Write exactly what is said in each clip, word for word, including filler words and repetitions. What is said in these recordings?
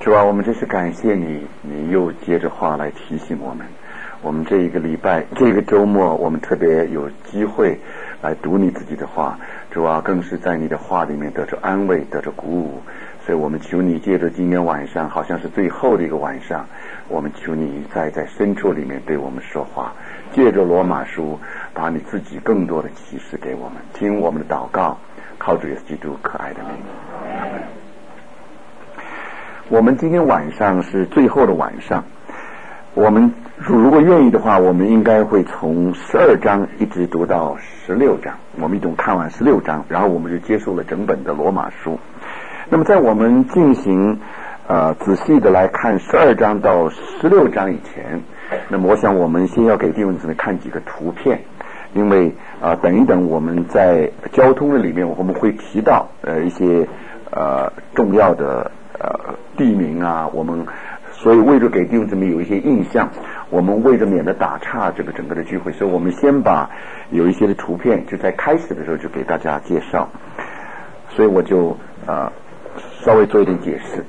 主啊，我们真是感谢你，你又接着话来提醒我们。我们这一个礼拜，这个周末，我们特别有机会来读你自己的话。主啊，更是在你的话里面得着安慰，得着鼓舞。所以我们求你借着今天晚上，好像是最后的一个晚上，我们求你再在深处里面对我们说话，借着罗马书，把你自己更多的启示给我们。听我们的祷告，靠主耶稣基督可爱的名。我们今天晚上是最后的晚上，我们如果愿意的话，我们应该会从十二章一直读到十六章，我们一共看完十六章，然后我们就结束了整本的罗马书。那么在我们进行呃仔细的来看十二章到十六章以前，那么我想我们先要给弟兄姊妹看几个图片，因为啊、呃、等一等我们在交通的里面我们会提到呃一些呃重要的呃地名啊，我们所以为了给弟兄姊妹有一些印象，我们为了免得打岔这个整个的聚会，所以我们先把有一些的图片就在开始的时候就给大家介绍，所以我就呃稍微做一点解释。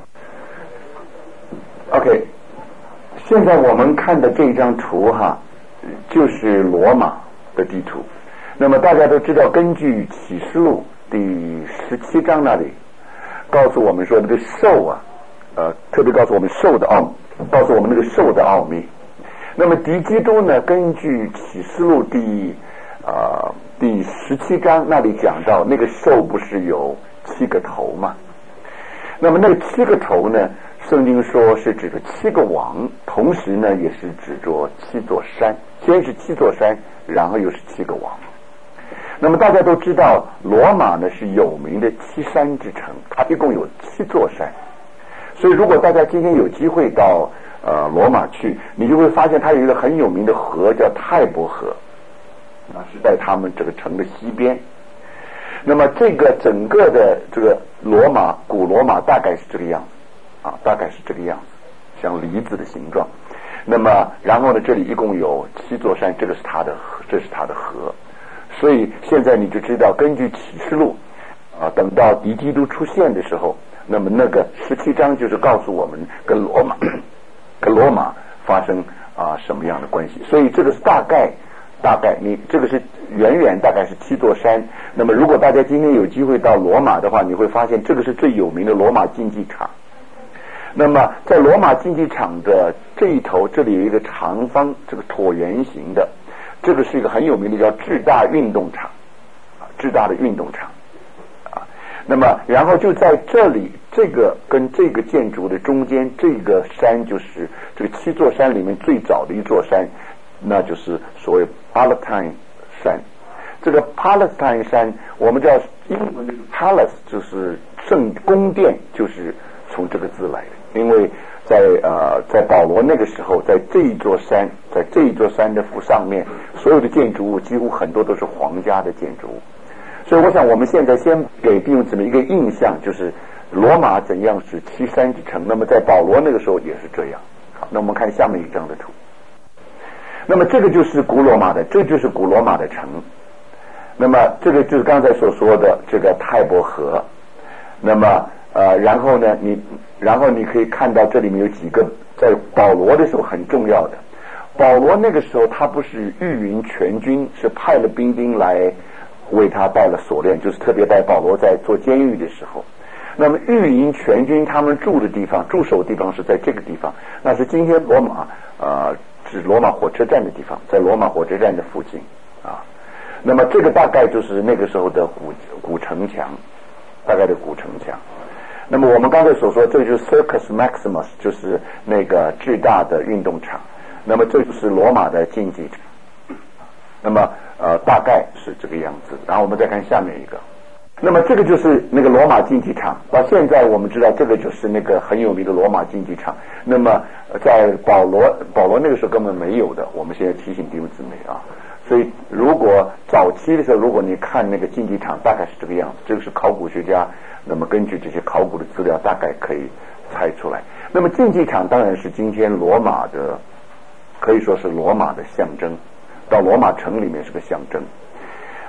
OK， 现在我们看的这张图哈，就是罗马的地图。那么大家都知道，根据启示录第十七章那里告诉我们说，那个兽啊呃特别告诉我们兽的奥告诉我们那个兽的奥秘。那么敌基督呢，根据启示录第呃第十七章那里讲到，那个兽不是有七个头吗？那么那个七个头呢，圣经说是指着七个王，同时呢也是指着七座山，先是七座山，然后又是七个王。那么大家都知道，罗马呢是有名的七山之城，它一共有七座山。所以如果大家今天有机会到呃罗马去，你就会发现它有一个很有名的河叫泰伯河，那是在他们这个城的西边。那么这个整个的这个罗马古罗马大概是这个样子啊，大概是这个样子，像梨子的形状。那么然后呢，这里一共有七座山，这个是它的这是它的河。所以现在你就知道，根据启示录啊，等到敌基督出现的时候，那么那个十七章就是告诉我们跟罗马跟罗马发生啊什么样的关系。所以这个是大概大概你这个是远远大概是七座山。那么如果大家今天有机会到罗马的话，你会发现这个是最有名的罗马竞技场。那么在罗马竞技场的这一头，这里有一个长方这个椭圆形的，这个是一个很有名的叫智大运动场啊，智大的运动场啊。那么然后就在这里，这个跟这个建筑的中间，这个山就是这个七座山里面最早的一座山，那就是所谓 Palatine 山。这个 Palestine 山，我们知道英文的 Palace 就是圣宫殿，就是从这个字来的。因为在呃在保罗那个时候，在这一座山，在这一座山的上面，所有的建筑物几乎很多都是皇家的建筑物。所以我想我们现在先给弟兄姊妹一个印象，就是罗马怎样是七山之城，那么在保罗那个时候也是这样。好，那我们看下面一张的图。那么这个就是古罗马的，这就是古罗马的城。那么这个就是刚才所说的这个泰伯河。那么呃然后呢你然后你可以看到这里面有几个在保罗的时候很重要的。保罗那个时候他不是御营全军，是派了兵丁来为他戴了锁链，就是特别在保罗在做监狱的时候。那么御营全军他们住的地方，驻守的地方是在这个地方，那是今天罗马呃指罗马火车站的地方，在罗马火车站的附近啊。那么这个大概就是那个时候的古古城墙，大概的古城墙。那么我们刚才所说，这就是 Circus Maximus， 就是那个巨大的运动场。那么这就是罗马的竞技场。那么呃大概是这个样子。然后我们再看下面一个。那么这个就是那个罗马竞技场。到现在我们知道这个就是那个很有名的罗马竞技场。那么在保罗保罗那个时候根本没有的，我们现在提醒弟兄姊妹啊。所以如果早期的时候，如果你看那个竞技场大概是这个样子，这个是考古学家那么根据这些考古的资料大概可以猜出来。那么竞技场当然是今天罗马的，可以说是罗马的象征，到罗马城里面是个象征。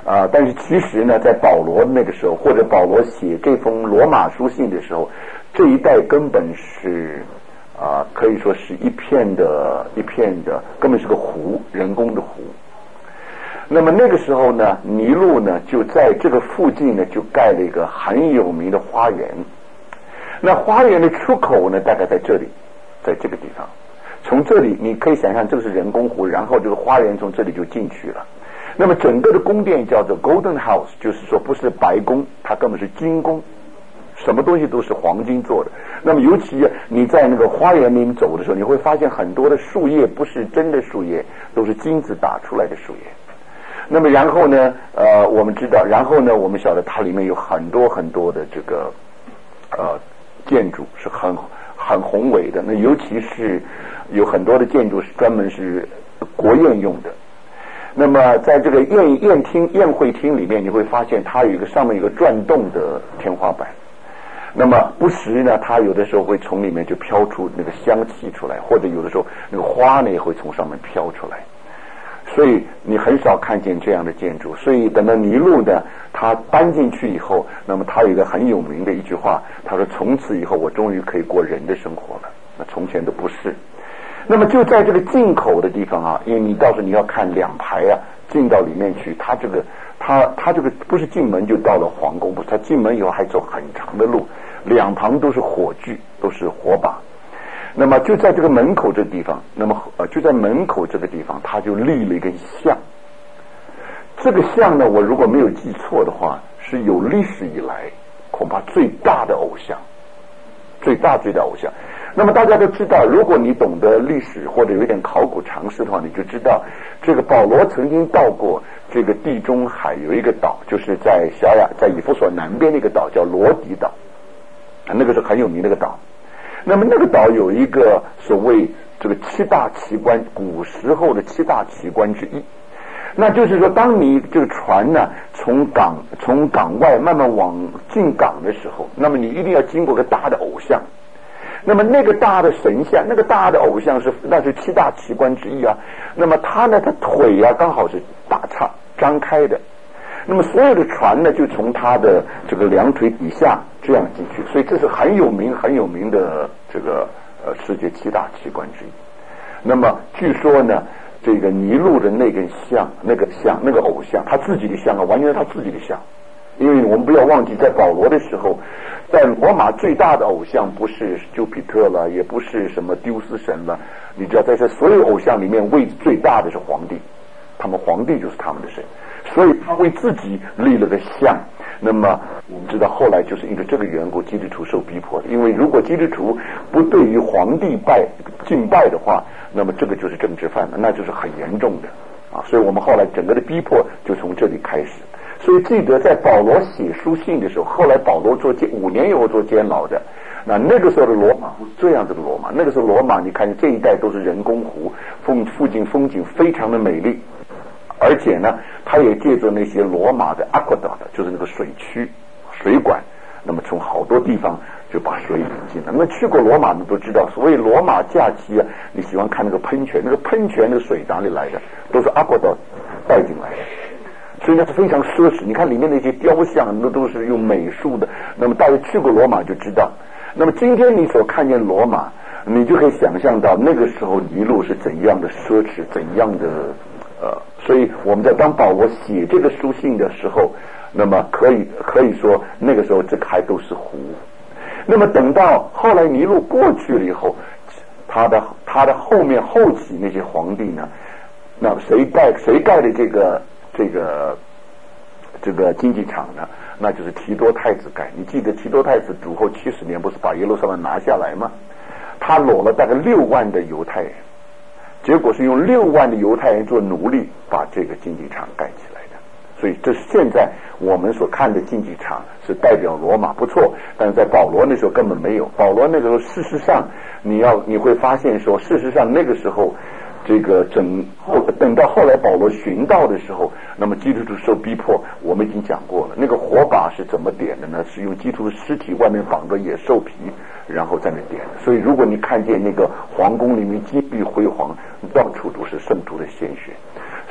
啊、呃，但是其实呢，在保罗那个时候，或者保罗写这封罗马书信的时候，这一带根本是啊、呃，可以说是一片的一片的，根本是个湖，人工的湖。那么那个时候呢，尼禄呢就在这个附近呢就盖了一个很有名的花园。那花园的出口呢，大概在这里，在这个地方。从这里你可以想象，这个是人工湖，然后这个花园从这里就进去了。那么整个的宫殿叫做 Golden House， 就是说不是白宫，它根本是金宫，什么东西都是黄金做的。那么尤其你在那个花园里面走的时候，你会发现很多的树叶不是真的树叶，都是金子打出来的树叶。那么然后呢，呃，我们知道，然后呢，我们晓得它里面有很多很多的这个呃建筑是很很宏伟的。那尤其是有很多的建筑是专门是国宴用的。那么在这个宴宴厅宴会厅里面，你会发现它有一个上面有一个转动的天花板。那么不时呢，它有的时候会从里面就飘出那个香气出来，或者有的时候那个花呢也会从上面飘出来。所以你很少看见这样的建筑。所以等到尼禄呢，他搬进去以后，那么他有一个很有名的一句话，他说：“从此以后，我终于可以过人的生活了。”那从前都不是。那么就在这个进口的地方啊，因为你到时候你要看两排啊，进到里面去，他这个他他这个不是进门就到了皇宫，不是，他进门以后还走很长的路，两旁都是火炬，都是火把。那么就在这个门口这个地方，那么呃就在门口这个地方，他就立了一根像。这个像呢，我如果没有记错的话，是有历史以来恐怕最大的偶像，最大最大偶像。那么大家都知道，如果你懂得历史或者有一点考古常识的话，你就知道这个保罗曾经到过这个地中海有一个岛，就是在小亚在以弗所南边那个岛叫罗底岛，那个是很有名的一个岛。那么那个岛有一个所谓这个七大奇观，古时候的七大奇观之一。那就是说，当你这个船呢从港从港外慢慢往进港的时候，那么你一定要经过个大的偶像。那么那个大的神像，那个大的偶像是那是七大奇观之一啊。那么他呢，他腿啊刚好是大叉张开的。那么所有的船呢，就从他的这个两腿底下这样进去，所以这是很有名很有名的这个呃世界七大奇观之一。那么据说呢，这个尼禄的那根像，那个像，那个偶像，他自己的像啊，完全是他自己的像。因为我们不要忘记，在保罗的时候，在罗马最大的偶像不是丘比特了，也不是什么丢斯神了，你知道，在这所有偶像里面，位置最大的是皇帝，他们皇帝就是他们的神。所以他为自己立了个像。那么我们知道后来就是因为这个缘故，基督徒受逼迫的。因为如果基督徒不对于皇帝拜敬拜的话，那么这个就是政治犯了，那就是很严重的啊。所以我们后来整个的逼迫就从这里开始。所以记得在保罗写书信的时候，后来保罗做监五年以后做监牢的，那那个时候的罗马不是这样子的罗马。那个时候罗马，你看这一带都是人工湖，风附近风景非常的美丽。而且呢，他也借着那些罗马的 aqueduct， 就是那个水渠、水管，那么从好多地方就把水引进了。那么去过罗马的都知道，所谓罗马假期啊，你喜欢看那个喷泉，那个喷泉的水哪里来的？都是 aqueduct 带进来的，所以那是非常奢侈。你看里面那些雕像，那都是用美术的。那么大家去过罗马就知道。那么今天你所看见罗马，你就可以想象到那个时候尼禄是怎样的奢侈，怎样的。呃，所以我们在当保罗写这个书信的时候，那么可以可以说那个时候这个还都是湖。那么等到后来尼禄过去了以后，他的他的后面后期那些皇帝呢，那谁盖谁盖的这个这个这个竞技场呢？那就是提多太子盖。你记得提多太子主后七十年不是把耶路撒冷拿下来吗？他掳了大概六万的犹太人。结果是用六万的犹太人做奴隶把这个竞技场盖起来的。所以这是现在我们所看的竞技场是代表罗马不错，但是在保罗那时候根本没有。保罗那个时候事实上你要你会发现说，事实上那个时候这个整后等到后来保罗寻道的时候，那么基督徒受逼迫，我们已经讲过了。那个火把是怎么点的呢？是用基督的尸体外面绑着野兽皮，然后在那点的。所以如果你看见那个皇宫里面金碧辉煌，到处都是圣徒的鲜血。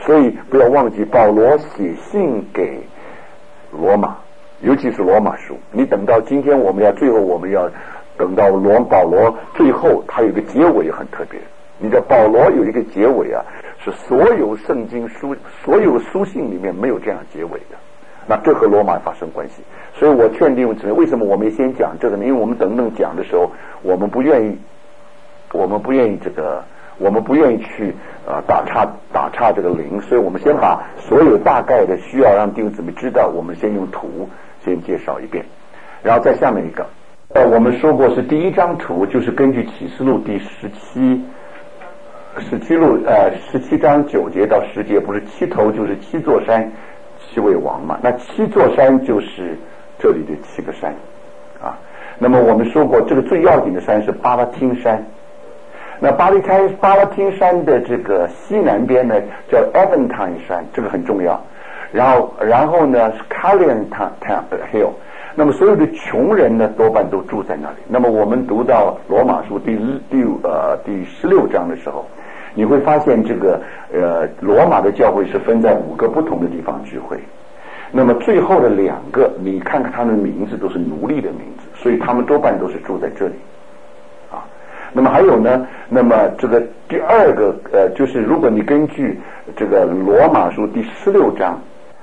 所以不要忘记保罗写信给罗马，尤其是罗马书，你等到今天我们要最后我们要等到罗保罗最后他有个结尾很特别，你知道保罗有一个结尾啊，是所有圣经书所有书信里面没有这样结尾的，那这和罗马发生关系。所以我劝弟兄姊妹，为什么我们先讲这个呢？因为我们等等讲的时候，我们不愿意我们不愿意这个我们不愿意去呃打岔打岔这个零，所以我们先把所有大概的需要让弟兄姊妹知道，我们先用图先介绍一遍，然后再下面一个呃我们说过是第一张图，就是根据启示录第十七十七录呃十七章九节到十节，不是七头就是七座山七位王嘛，那七座山就是这里的七个山啊。那么我们说过这个最要紧的山是巴拉汀山，那巴拉汀巴拉汀山的这个西南边呢叫 Aventine 山，这个很重要。然后然后呢是 Carlion Hill， 那么所有的穷人呢多半都住在那里。那么我们读到罗马书第第呃第十六章的时候，你会发现这个呃罗马的教会是分在五个不同的地方聚会。那么最后的两个，你看看他们的名字都是奴隶的名字，所以他们多半都是住在这里啊。那么还有呢，那么这个第二个呃，就是如果你根据这个罗马书第十六章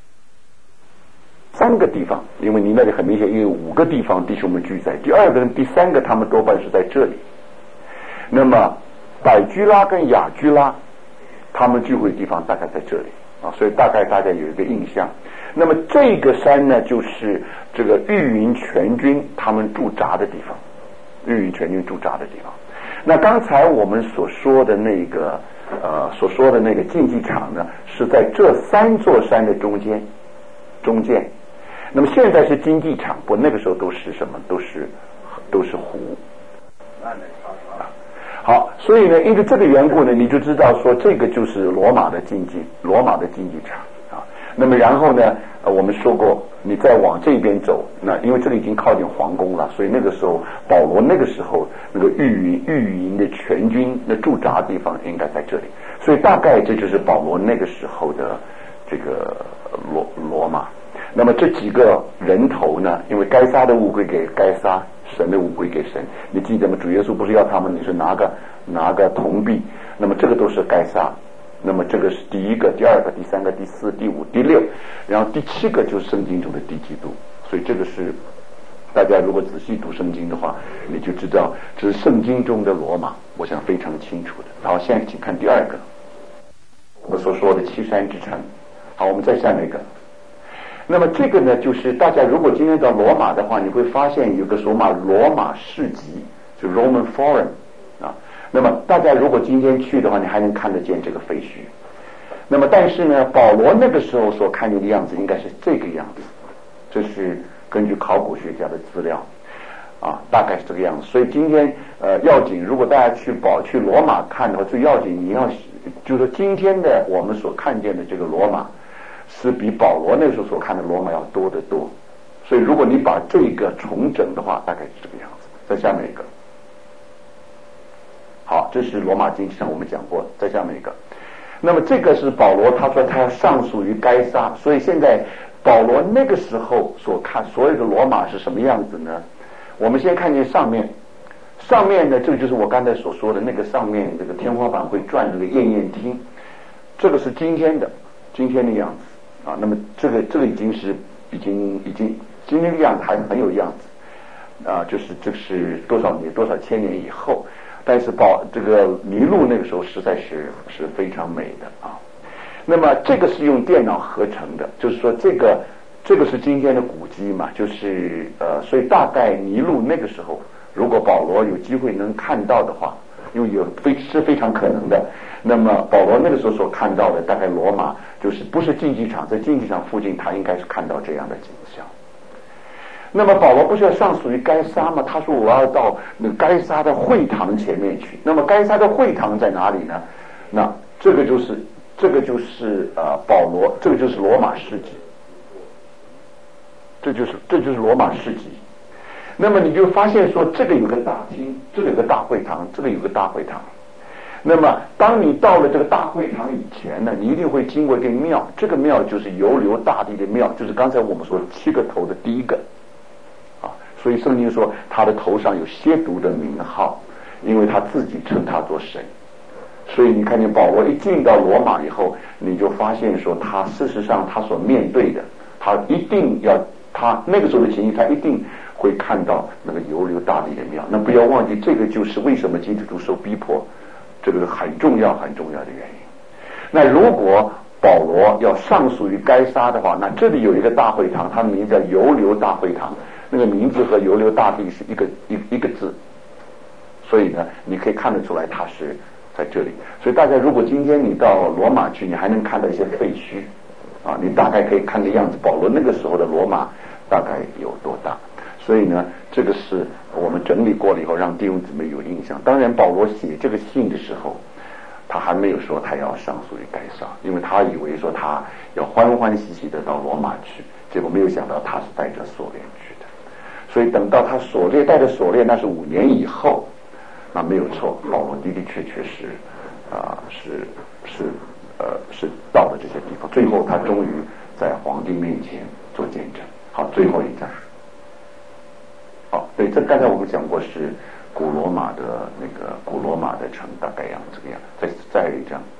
三个地方，因为你那里很明显有五个地方弟兄们聚在，第二个跟第三个他们多半是在这里。那么百居拉跟雅居拉他们聚会的地方大概在这里啊，所以大概大家有一个印象。那么这个山呢，就是这个御营全军他们驻扎的地方，御营全军驻扎的地方。那刚才我们所说的那个呃所说的那个竞技场呢，是在这三座山的中间中间。那么现在是竞技场，不，那个时候都是什么？都是都是湖。好，所以呢，因为这个缘故呢，你就知道说这个就是罗马的竞技，罗马的竞技场啊。那么然后呢，呃，我们说过，你再往这边走，那因为这里已经靠近皇宫了，所以那个时候保罗那个时候那个御营御营的全军的驻扎地方应该在这里，所以大概这就是保罗那个时候的这个罗罗马。那么这几个人头呢，因为该撒的物归给该撒，神的物归给神。你记得吗？主耶稣不是要他们，你是拿个拿个铜币，那么这个都是该撒。那么这个是第一个、第二个、第三个、第四、第五、第六，然后第七个就是圣经中的第几度。所以这个是大家如果仔细读圣经的话，你就知道这是圣经中的罗马，我想非常清楚的。好，现在请看第二个，我所说的七山之城。好，我们再下面一个。那么这个呢，就是大家如果今天到罗马的话，你会发现有个罗马罗马市集，就 Roman Forum 啊。那么大家如果今天去的话，你还能看得见这个废墟。那么但是呢，保罗那个时候所看见的样子应该是这个样子，这是根据考古学家的资料啊，大概是这个样子。所以今天呃要紧，如果大家去保去罗马看的话，最要紧你要就是今天的我们所看见的这个罗马，是比保罗那时候所看的罗马要多得多，所以如果你把这个重整的话，大概是这个样子。再下面一个，好，这是罗马竞技场，我们讲过。再下面一个，那么这个是保罗，他说他要上属于该撒，所以现在保罗那个时候所看所有的罗马是什么样子呢？我们先看见上面，上面呢，这个就是我刚才所说的那个上面这个天花板会转这个宴宴厅，这个是今天的今天的样子。啊，那么这个这个已经是已经已经今天的样子还很有样子啊，就是这是多少年多少千年以后，但是保这个尼禄那个时候实在是是非常美的啊。那么这个是用电脑合成的，就是说这个这个是今天的古迹嘛，就是呃，所以大概尼禄那个时候，如果保罗有机会能看到的话，因为有非是非常可能的。那么保罗那个时候所看到的，大概罗马就是不是竞技场，在竞技场附近，他应该是看到这样的景象。那么保罗不是要上属于该撒吗？他说我要到那该撒的会堂前面去。那么该撒的会堂在哪里呢？那这个就是这个就是呃保罗，这个就是罗马市集，这就是这就是罗马市集。那么你就发现说，这个有个大厅，这个有个大会堂，这个有个大会堂。 那么当你到了这个大会堂以前呢，你一定会经过一个庙，这个庙就是游流大帝的庙，就是刚才我们说七个头的第一个啊。所以圣经说他的头上有亵渎的名号，因为他自己称他做神。所以你看见保罗一进到罗马以后，你就发现说他事实上他所面对的，他一定要他那个时候的情形，他一定会看到那个游流大帝的庙。那不要忘记，这个就是为什么基督徒受逼迫，这个很重要很重要的原因。那如果保罗要上诉于该撒的话，那这里有一个大会堂，它的名字叫游流大会堂，那个名字和游流大帝是一个一一个字，所以呢，你可以看得出来它是在这里。所以大家如果今天你到罗马去，你还能看到一些废墟啊，你大概可以看个样子，保罗那个时候的罗马大概有多大。所以呢，这个是我们整理过了以后，让弟兄姊妹有印象。当然，保罗写这个信的时候，他还没有说他要上诉于该撒，因为他以为说他要欢欢喜喜的到罗马去，结果没有想到他是带着锁链去的。所以等到他锁链带着锁链，那是五年以后，那没有错，保罗的的确确是啊、呃、是是呃是到了这些地方，最后他终于在皇帝面前做见证。好，最后一章。好，对，这刚才我们讲过是古罗马的那个古罗马的城大概样这个样，再再一章。